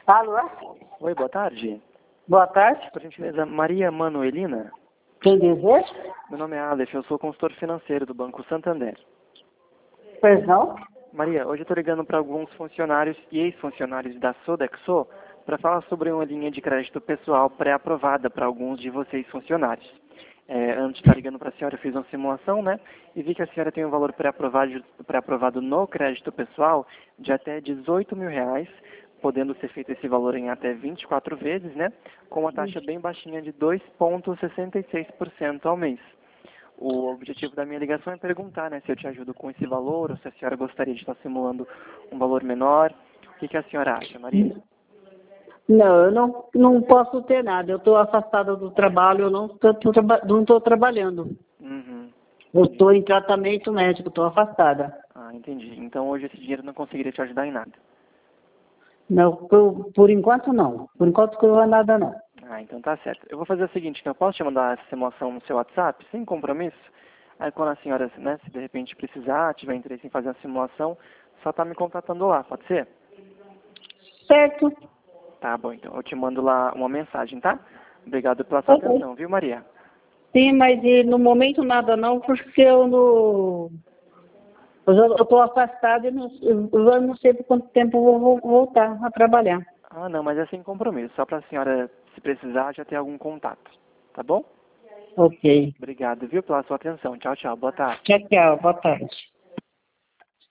Alô? Oi, boa tarde. Boa tarde. Por gentileza, Maria Manuelina? Quem deseja? Meu nome é Aleph, eu sou consultor financeiro do Banco Santander. Pois não? Maria, hoje eu estou ligando para alguns funcionários e ex-funcionários da Sodexo para falar sobre uma linha de crédito pessoal pré-aprovada para alguns de vocês funcionários. Antes de estar ligando para a senhora, eu fiz uma simulação, né? E vi que a senhora tem um valor pré-aprovado no crédito pessoal de até R$ 18.000, podendo ser feito esse valor em até 24 vezes, né? Com uma taxa bem baixinha de 2,66% ao mês. O objetivo da minha ligação é perguntar, né, se eu te ajudo com esse valor, ou se a senhora gostaria de estar simulando um valor menor. O que a senhora acha, Maria? Não, eu não posso ter nada. Eu estou afastada do trabalho, eu não estou trabalhando. Uhum. Eu estou em tratamento médico, estou afastada. Ah, entendi. Então hoje esse dinheiro não conseguiria te ajudar em nada. Não, por enquanto não. Por enquanto não é nada não. Ah, então tá certo. Eu vou fazer o seguinte, então eu posso te mandar essa simulação no seu WhatsApp, sem compromisso? Aí quando a senhora, né, se de repente precisar, tiver interesse em fazer a simulação, só tá me contatando lá, pode ser? Certo? Tá bom, então eu te mando lá uma mensagem, tá? Obrigado pela sua Ok. atenção, viu, Maria? Sim, mas no momento nada não, porque eu não... Eu estou afastada e eu não sei por quanto tempo eu vou voltar a trabalhar. Ah, não, mas é sem compromisso, só pra senhora, se precisar, já ter algum contato, tá bom? Ok. Obrigado, viu, pela sua atenção. Tchau, tchau, boa tarde. Tchau, tchau. Boa tarde.